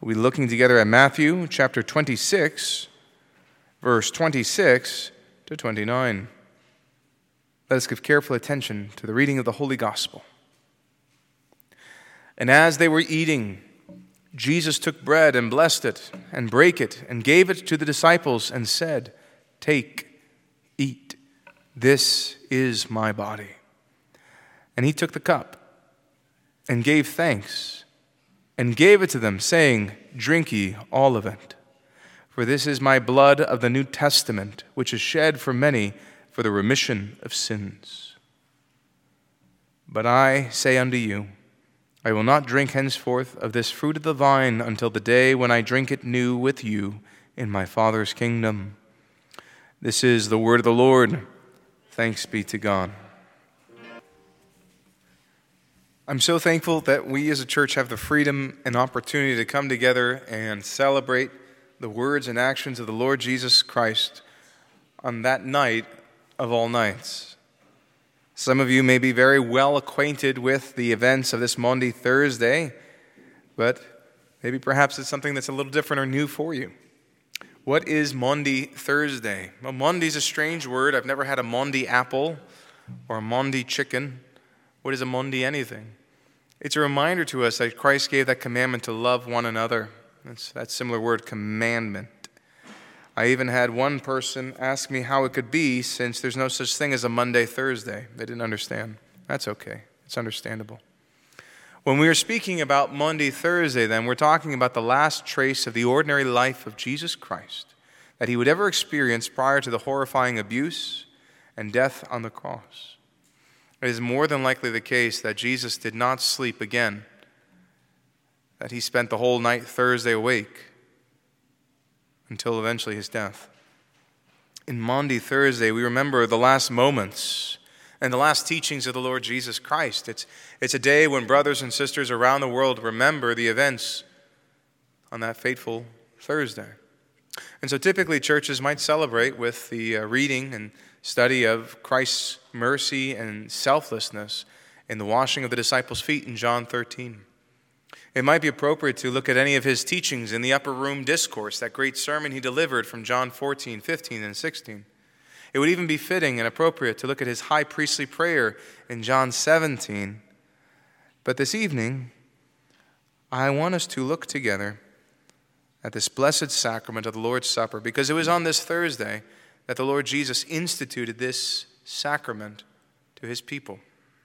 We'll be looking together at Matthew chapter 26, verse 26 to 29. Let us give careful attention to the reading of the Holy Gospel. And as they were eating, Jesus took bread and blessed it and brake it and gave it to the disciples and said, "Take, eat, this is my body." And he took the cup and gave thanks and gave it to them, saying, "Drink ye all of it. For this is my blood of the New Testament, which is shed for many for the remission of sins. But I say unto you, I will not drink henceforth of this fruit of the vine until the day when I drink it new with you in my Father's kingdom." This is the word of the Lord. Thanks be to God. I'm so thankful that we as a church have the freedom and opportunity to come together and celebrate the words and actions of the Lord Jesus Christ on that night of all nights. Some of you may be very well acquainted with the events of this Maundy Thursday, but maybe perhaps it's something that's a little different or new for you. What is Maundy Thursday? Well, Maundy is a strange word. I've never had a Maundy apple or a Maundy chicken. What is a Maundy anything? It's a reminder to us that Christ gave that commandment to love one another. That's that similar word, commandment. I even had one person ask me how it could be since there's no such thing as a Monday Thursday. They didn't understand. That's okay. It's understandable. When we are speaking about Maundy Thursday, then, we're talking about the last trace of the ordinary life of Jesus Christ that he would ever experience prior to the horrifying abuse and death on the cross. It is more than likely the case that Jesus did not sleep again, that he spent the whole night Thursday awake until eventually his death. In Maundy Thursday, we remember the last moments and the last teachings of the Lord Jesus Christ. It's a day when brothers and sisters around the world remember the events on that fateful Thursday. And so typically churches might celebrate with the reading and study of Christ's mercy and selflessness in the washing of the disciples' feet in John 13. It might be appropriate to look at any of his teachings in the upper room discourse, that great sermon he delivered from John 14, 15, and 16. It would even be fitting and appropriate to look at his high priestly prayer in John 17. But this evening, I want us to look together at this blessed sacrament of the Lord's Supper, because it was on this Thursday that the Lord Jesus instituted this sacrament to his people.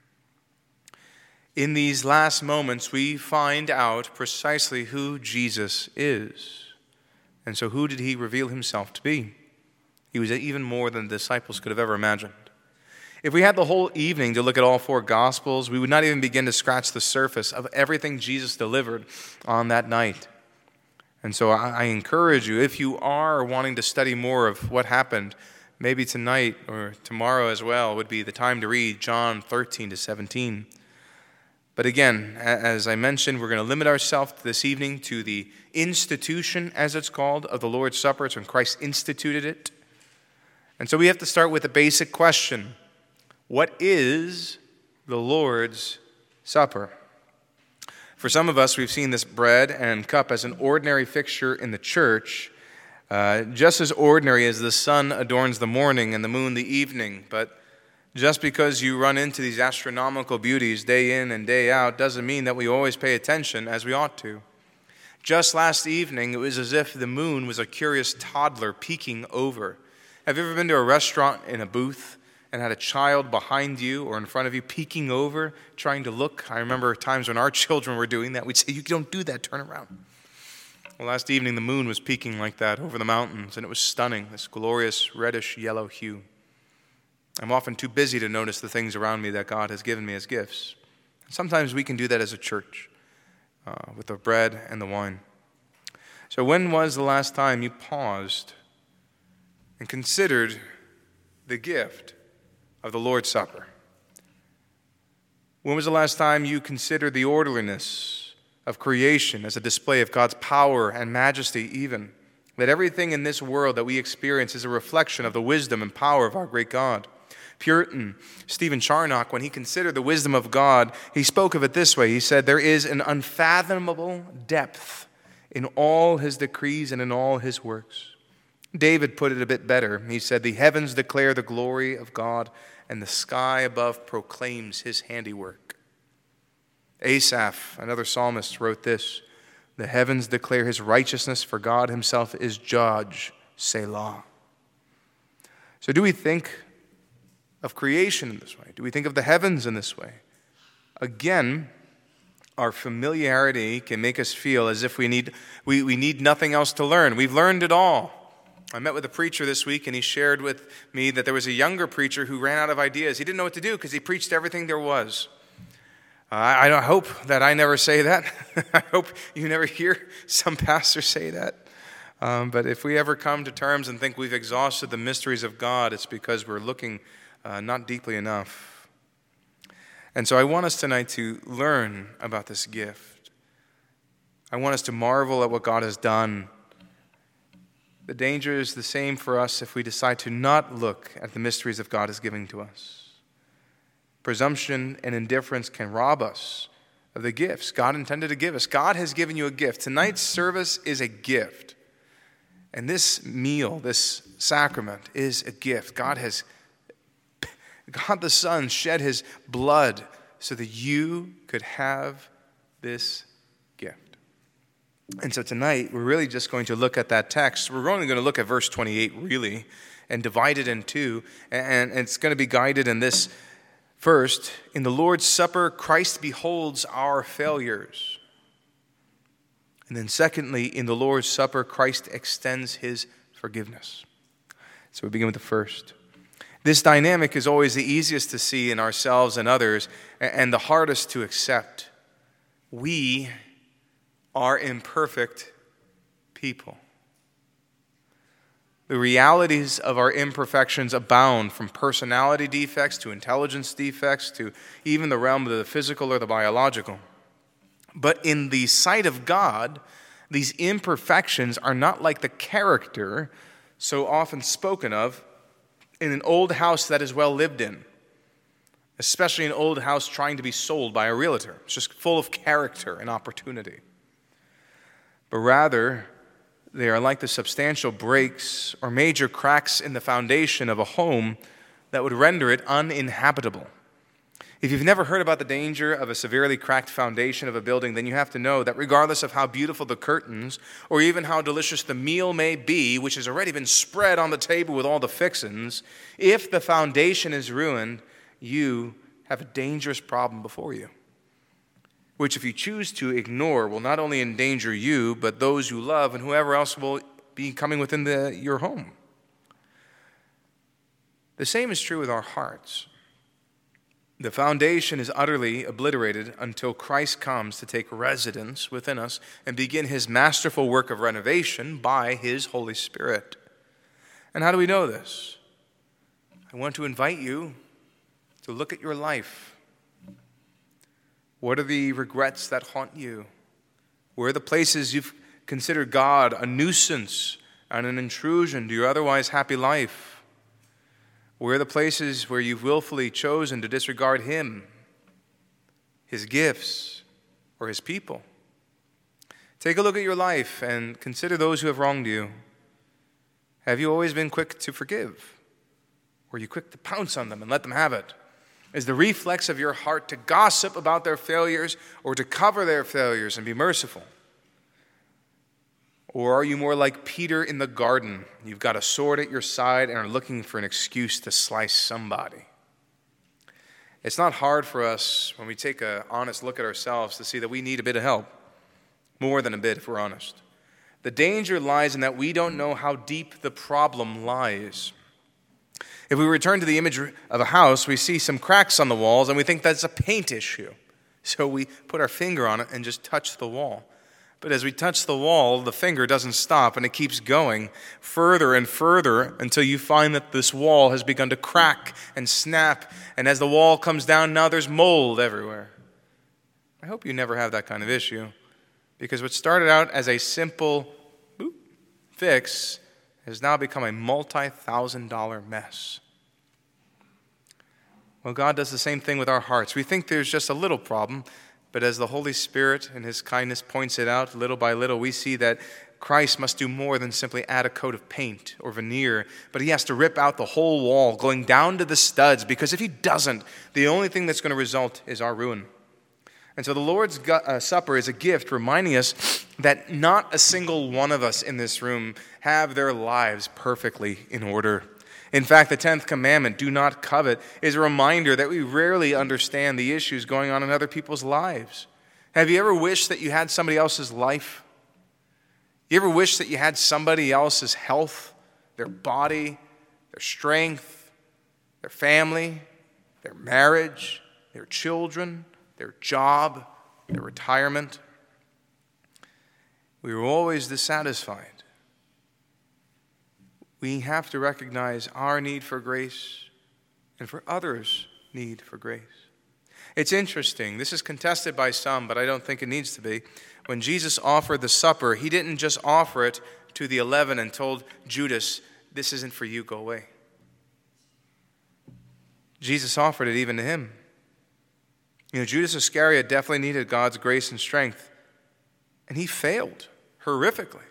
In these last moments, we find out precisely who Jesus is. And so who did he reveal himself to be? He was even more than the disciples could have ever imagined. If we had the whole evening to look at all four Gospels, we would not even begin to scratch the surface of everything Jesus delivered on that night. And so I encourage you, if you are wanting to study more of what happened, maybe tonight or tomorrow as well would be the time to read John 13 to 17. But again, as I mentioned, we're going to limit ourselves this evening to the institution, as it's called, of the Lord's Supper. It's when Christ instituted it. And so we have to start with a basic question. What is the Lord's Supper? For some of us, we've seen this bread and cup as an ordinary fixture in the church, just as ordinary as the sun adorns the morning and the moon the evening. But just because you run into these astronomical beauties day in and day out doesn't mean that we always pay attention as we ought to. Just last evening, it was as if the moon was a curious toddler peeking over. Have you ever been to a restaurant in a booth and had a child behind you or in front of you peeking over, trying to look? I remember times when our children were doing that. We'd say, "You don't do that, turn around." Well, last evening the moon was peeking like that over the mountains, and it was stunning, this glorious reddish-yellow hue. I'm often too busy to notice the things around me that God has given me as gifts. Sometimes we can do that as a church with the bread and the wine. So when was the last time you paused and considered the gift of the Lord's Supper? When was the last time you considered the orderliness of creation as a display of God's power and majesty even? That everything in this world that we experience is a reflection of the wisdom and power of our great God. Puritan Stephen Charnock, when he considered the wisdom of God, he spoke of it this way. He said, "There is an unfathomable depth in all his decrees and in all his works. David put it a bit better. He said, "The heavens declare the glory of God, and the sky above proclaims his handiwork." Asaph, another psalmist, wrote this, "The heavens declare his righteousness, for God himself is judge, Selah." So do we think of creation in this way? Do we think of the heavens in this way? Again, our familiarity can make us feel as if we need nothing else to learn. We've learned it all. I met with a preacher this week, and he shared with me that there was a younger preacher who ran out of ideas. He didn't know what to do because he preached everything there was. I hope that I never say that. I hope you never hear some pastor say that. But if we ever come to terms and think we've exhausted the mysteries of God, it's because we're looking not deeply enough. And so I want us tonight to learn about this gift. I want us to marvel at what God has done. The danger is the same for us if we decide to not look at the mysteries of God is giving to us. Presumption and indifference can rob us of the gifts God intended to give us. God has given you a gift. Tonight's service is a gift. And this meal, this sacrament, is a gift. God the Son shed his blood so that you could have this gift. And so tonight, we're really just going to look at that text. We're only going to look at verse 28, really, and divide it in two. And it's going to be guided in this. First, in the Lord's Supper, Christ beholds our failures. And then secondly, in the Lord's Supper, Christ extends his forgiveness. So we begin with the first. This dynamic is always the easiest to see in ourselves and others, and the hardest to accept. We are imperfect people. The realities of our imperfections abound, from personality defects to intelligence defects to even the realm of the physical or the biological. But in the sight of God, these imperfections are not like the character so often spoken of in an old house that is well lived in, especially an old house trying to be sold by a realtor. It's just full of character and opportunity. But rather, they are like the substantial breaks or major cracks in the foundation of a home that would render it uninhabitable. If you've never heard about the danger of a severely cracked foundation of a building, then you have to know that regardless of how beautiful the curtains or even how delicious the meal may be, which has already been spread on the table with all the fixins, if the foundation is ruined, you have a dangerous problem before you, which if you choose to ignore will not only endanger you, but those you love and whoever else will be coming within your home. The same is true with our hearts. The foundation is utterly obliterated until Christ comes to take residence within us and begin his masterful work of renovation by his Holy Spirit. And how do we know this? I want to invite you to look at your life. What are the regrets that haunt you? Where are the places you've considered God a nuisance and an intrusion to your otherwise happy life? Where are the places where you've willfully chosen to disregard him, his gifts, or his people? Take a look at your life and consider those who have wronged you. Have you always been quick to forgive? Were you quick to pounce on them and let them have it? Is the reflex of your heart to gossip about their failures or to cover their failures and be merciful? Or are you more like Peter in the garden? You've got a sword at your side and are looking for an excuse to slice somebody. It's not hard for us when we take an honest look at ourselves to see that we need a bit of help. More than a bit, if we're honest. The danger lies in that we don't know how deep the problem lies. If we return to the image of a house, we see some cracks on the walls and we think that's a paint issue. So we put our finger on it and just touch the wall. But as we touch the wall, the finger doesn't stop and it keeps going further and further until you find that this wall has begun to crack and snap. And as the wall comes down, now there's mold everywhere. I hope you never have that kind of issue, because what started out as a simple fix has now become a multi-$1,000 mess. Well, God does the same thing with our hearts. We think there's just a little problem, But as the Holy Spirit in his kindness points it out, little by little, we see that Christ must do more than simply add a coat of paint or veneer, but he has to rip out the whole wall, going down to the studs, because if he doesn't, the only thing that's going to result is our ruin. And so the Lord's Supper is a gift reminding us that not a single one of us in this room have their lives perfectly in order. In fact, the 10th commandment, do not covet, is a reminder that we rarely understand the issues going on in other people's lives. Have you ever wished that you had somebody else's life? You ever wish that you had somebody else's health, their body, their strength, their family, their marriage, their children, their job, their retirement? We were always dissatisfied. We have to recognize our need for grace and for others' need for grace. It's interesting. This is contested by some, but I don't think it needs to be. When Jesus offered the supper, he didn't just offer it to the 11 and told Judas, this isn't for you, go away. Jesus offered it even to him. Judas Iscariot definitely needed God's grace and strength, and he failed horrifically.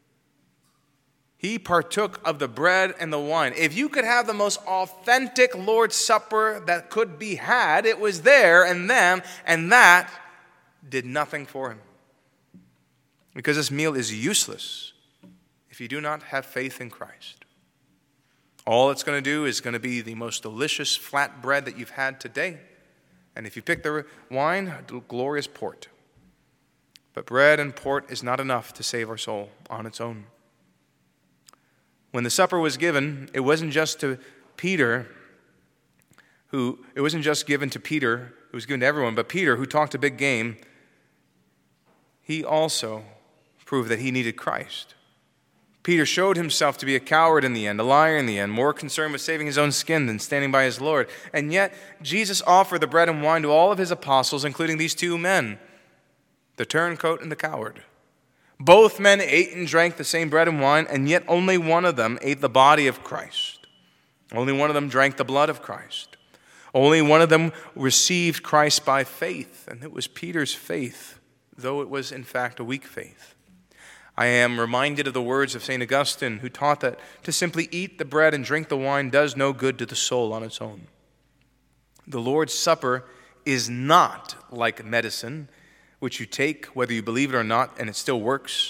He partook of the bread and the wine. If you could have the most authentic Lord's Supper that could be had, it was there and then, and that did nothing for him. Because this meal is useless if you do not have faith in Christ. All it's going to do is going to be the most delicious flat bread that you've had today. And if you pick the wine, glorious port. But bread and port is not enough to save our soul on its own. When the supper was given, it wasn't just to Peter, it wasn't just given to Peter, it was given to everyone, but Peter, who talked a big game, he also proved that he needed Christ. Peter showed himself to be a coward in the end, a liar in the end, more concerned with saving his own skin than standing by his Lord. And yet, Jesus offered the bread and wine to all of his apostles, including these two men, the turncoat and the coward. Both men ate and drank the same bread and wine, and yet only one of them ate the body of Christ. Only one of them drank the blood of Christ. Only one of them received Christ by faith, and it was Peter's faith, though it was in fact a weak faith. I am reminded of the words of St. Augustine, who taught that to simply eat the bread and drink the wine does no good to the soul on its own. The Lord's Supper is not like medicine, which you take whether you believe it or not, and it still works.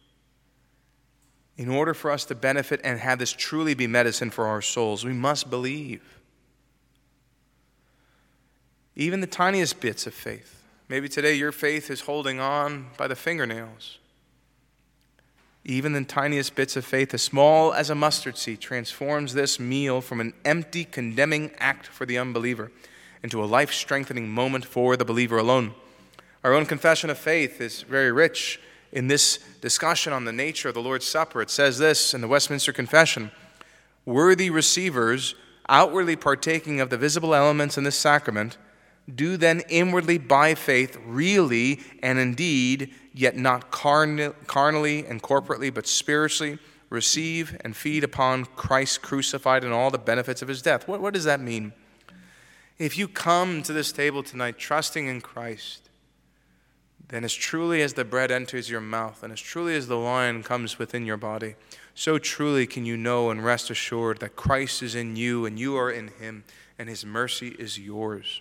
In order for us to benefit and have this truly be medicine for our souls, we must believe. Even the tiniest bits of faith. Maybe today your faith is holding on by the fingernails. Even the tiniest bits of faith, as small as a mustard seed, transforms this meal from an empty, condemning act for the unbeliever into a life-strengthening moment for the believer alone. Our own confession of faith is very rich in this discussion on the nature of the Lord's Supper. It says this in the Westminster Confession: worthy receivers, outwardly partaking of the visible elements in this sacrament, do then inwardly by faith, really and indeed, yet not carnally and corporately, but spiritually, receive and feed upon Christ crucified and all the benefits of his death. What does that mean? If you come to this table tonight trusting in Christ, then as truly as the bread enters your mouth and as truly as the wine comes within your body, so truly can you know and rest assured that Christ is in you and you are in him and his mercy is yours.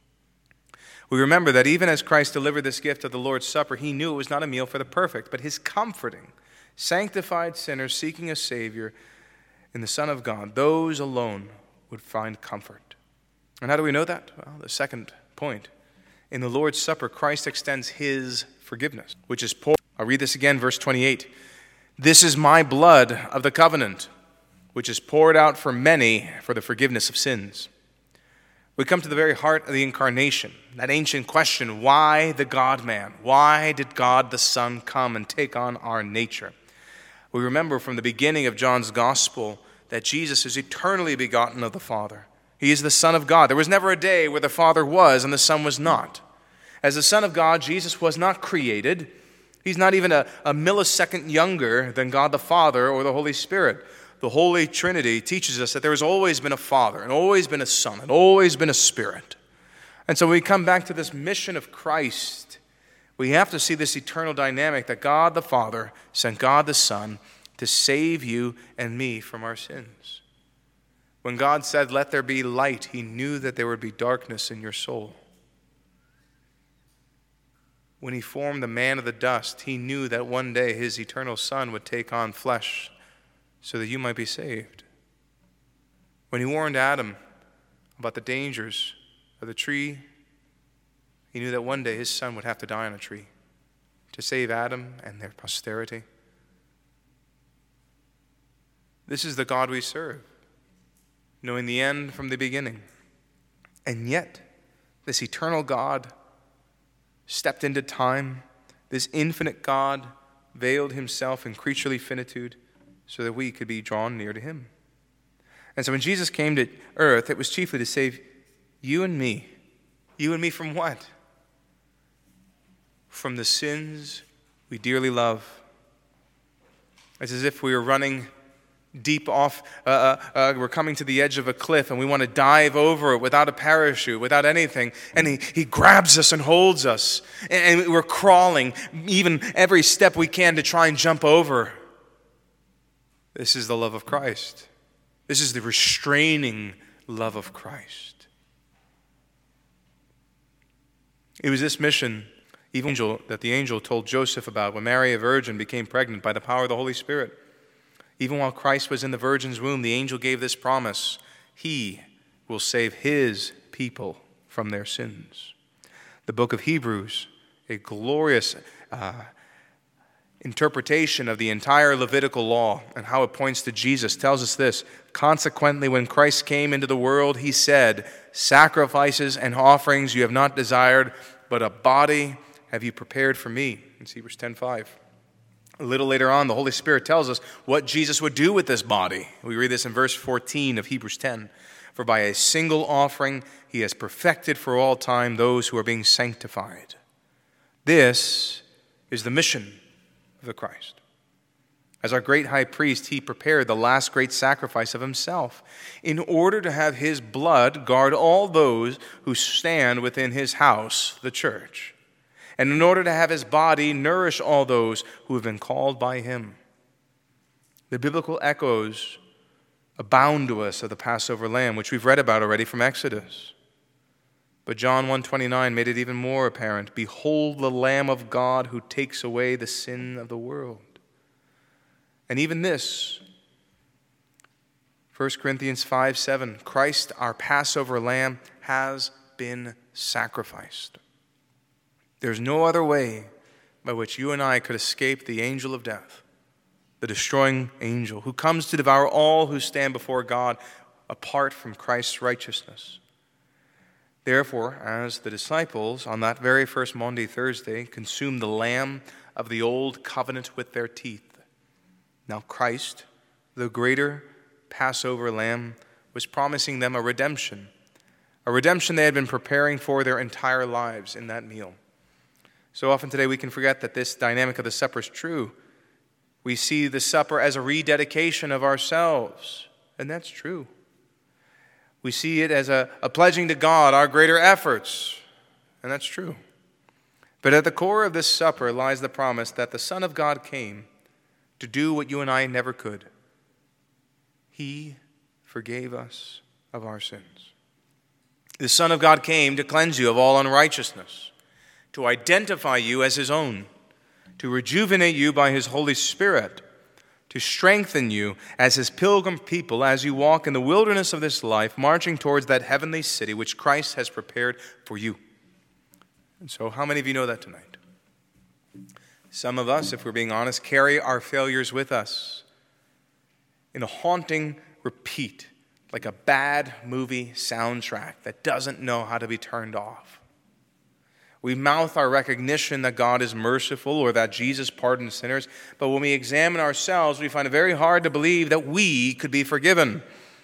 We remember that even as Christ delivered this gift of the Lord's Supper, he knew it was not a meal for the perfect, but his comforting, sanctified sinners seeking a Savior in the Son of God, those alone would find comfort. And how do we know that? Well, the second point. In the Lord's Supper, Christ extends his forgiveness, which is poured. I'll read this again, verse 28. This is my blood of the covenant, which is poured out for many for the forgiveness of sins. We come to the very heart of the incarnation, that ancient question, why the God-man? Why did God the Son come and take on our nature? We remember from the beginning of John's Gospel that Jesus is eternally begotten of the Father. He is the Son of God. There was never a day where the Father was and the Son was not. As the Son of God, Jesus was not created. He's not even a millisecond younger than God the Father or the Holy Spirit. The Holy Trinity teaches us that there has always been a Father and always been a Son and always been a Spirit. And so when we come back to this mission of Christ, we have to see this eternal dynamic that God the Father sent God the Son to save you and me from our sins. When God said, "Let there be light," he knew that there would be darkness in your soul. When he formed the man of the dust, he knew that one day his eternal Son would take on flesh so that you might be saved. When he warned Adam about the dangers of the tree, he knew that one day his son would have to die on a tree to save Adam and their posterity. This is the God we serve, knowing the end from the beginning. And yet, this eternal God stepped into time. This infinite God veiled himself in creaturely finitude so that we could be drawn near to him. And so when Jesus came to earth, it was chiefly to save you and me. You and me from what? From the sins we dearly love. It's as if we were running deep off, we're coming to the edge of a cliff and we want to dive over it without a parachute, without anything. And he grabs us and holds us. And we're crawling even every step we can to try and jump over. This is the love of Christ. This is the restraining love of Christ. It was this mission that the angel told Joseph about when Mary, a virgin, became pregnant by the power of the Holy Spirit. Even while Christ was in the virgin's womb, the angel gave this promise: he will save his people from their sins. The book of Hebrews, a glorious interpretation of the entire Levitical law and how it points to Jesus, tells us this: consequently, when Christ came into the world, he said, "Sacrifices and offerings you have not desired, but a body have you prepared for me." It's Hebrews 10:5. A little later on, the Holy Spirit tells us what Jesus would do with this body. We read this in verse 14 of Hebrews 10. "For by a single offering he has perfected for all time those who are being sanctified." This is the mission of the Christ. As our great high priest, he prepared the last great sacrifice of himself in order to have his blood guard all those who stand within his house, the church, and in order to have his body nourish all those who have been called by him. The biblical echoes abound to us of the Passover lamb, which we've read about already from Exodus. But John 1:29 made it even more apparent. "Behold the Lamb of God who takes away the sin of the world." And even this, 1 Corinthians 5:7, Christ, our Passover lamb, has been sacrificed. There's no other way by which you and I could escape the angel of death, the destroying angel, who comes to devour all who stand before God apart from Christ's righteousness. Therefore, as the disciples on that very first Maundy Thursday consumed the lamb of the old covenant with their teeth, now Christ, the greater Passover lamb, was promising them a redemption they had been preparing for their entire lives in that meal. So often today we can forget that this dynamic of the supper is true. We see the supper as a rededication of ourselves, and that's true. We see it as a pledging to God our greater efforts, and that's true. But at the core of this supper lies the promise that the Son of God came to do what you and I never could. He forgave us of our sins. The Son of God came to cleanse you of all unrighteousness, to identify you as his own, to rejuvenate you by his Holy Spirit, to strengthen you as his pilgrim people as you walk in the wilderness of this life, marching towards that heavenly city which Christ has prepared for you. And so how many of you know that tonight? Some of us, if we're being honest, carry our failures with us in a haunting repeat, like a bad movie soundtrack that doesn't know how to be turned off. We mouth our recognition that God is merciful or that Jesus pardons sinners, but when we examine ourselves, we find it very hard to believe that we could be forgiven.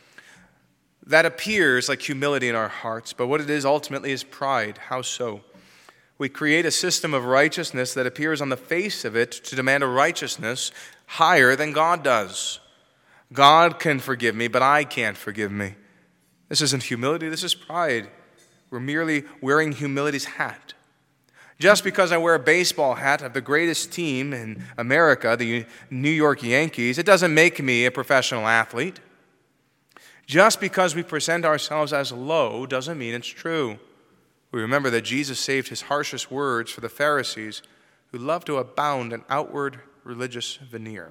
That appears like humility in our hearts, but what it is ultimately is pride. How so? We create a system of righteousness that appears on the face of it to demand a righteousness higher than God does. God can forgive me, but I can't forgive me. This isn't humility, this is pride. We're merely wearing humility's hat. Just because I wear a baseball hat of the greatest team in America, the New York Yankees, it doesn't make me a professional athlete. Just because we present ourselves as low doesn't mean it's true. We remember that Jesus saved his harshest words for the Pharisees who love to abound in outward religious veneer.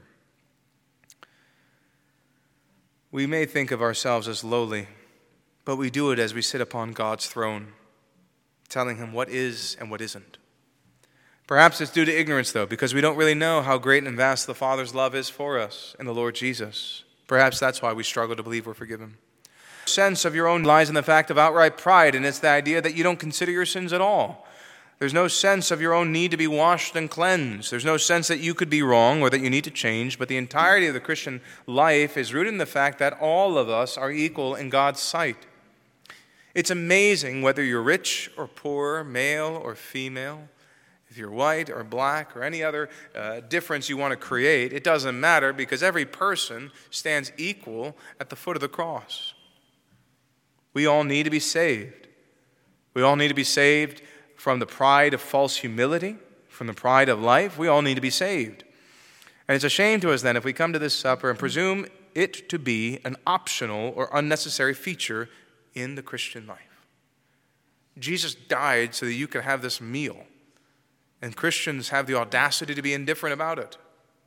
We may think of ourselves as lowly, but we do it as we sit upon God's throne, telling him what is and what isn't. Perhaps it's due to ignorance, though, because we don't really know how great and vast the Father's love is for us in the Lord Jesus. Perhaps that's why we struggle to believe we're forgiven. Sense of your own lies in the fact of outright pride, and it's the idea that you don't consider your sins at all. There's no sense of your own need to be washed and cleansed. There's no sense that you could be wrong or that you need to change, but the entirety of the Christian life is rooted in the fact that all of us are equal in God's sight. It's amazing whether you're rich or poor, male or female, if you're white or black or any other difference you want to create. It doesn't matter because every person stands equal at the foot of the cross. We all need to be saved. We all need to be saved from the pride of false humility, from the pride of life. We all need to be saved. And it's a shame to us then if we come to this supper and presume it to be an optional or unnecessary feature in the Christian life. Jesus died so that you could have this meal, and Christians have the audacity to be indifferent about it.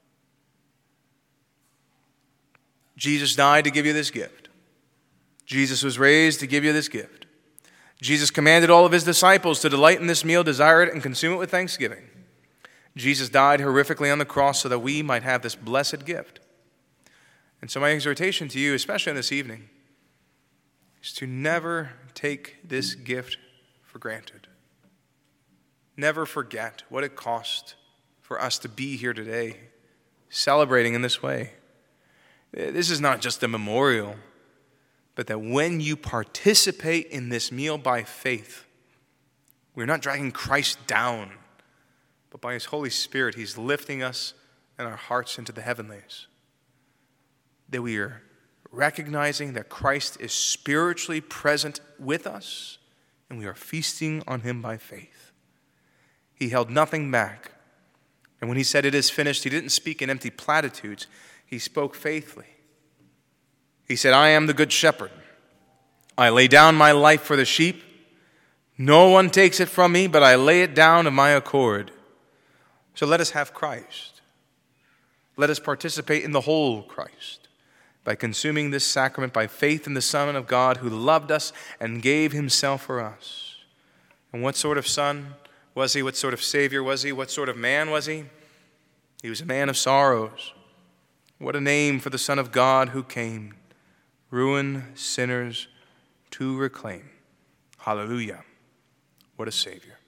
Jesus died to give you this gift. Jesus was raised to give you this gift. Jesus commanded all of his disciples to delight in this meal, desire it, and consume it with thanksgiving. Jesus died horrifically on the cross so that we might have this blessed gift. And so my exhortation to you, especially on this evening, is to never take this gift for granted. Never forget what it cost for us to be here today, celebrating in this way. This is not just a memorial, but that when you participate in this meal by faith, we're not dragging Christ down, but by his Holy Spirit, he's lifting us and our hearts into the heavenlies. That we are recognizing that Christ is spiritually present with us, and we are feasting on him by faith. He held nothing back. And when he said it is finished, he didn't speak in empty platitudes. He spoke faithfully. He said, I am the good shepherd. I lay down my life for the sheep. No one takes it from me, but I lay it down of my accord. So let us have Christ. Let us participate in the whole Christ by consuming this sacrament by faith in the Son of God who loved us and gave himself for us. And what sort of Son was he? What sort of Savior was he? What sort of man was he? He was a man of sorrows. What a name for the Son of God who came. Ruin sinners to reclaim. Hallelujah. What a Savior.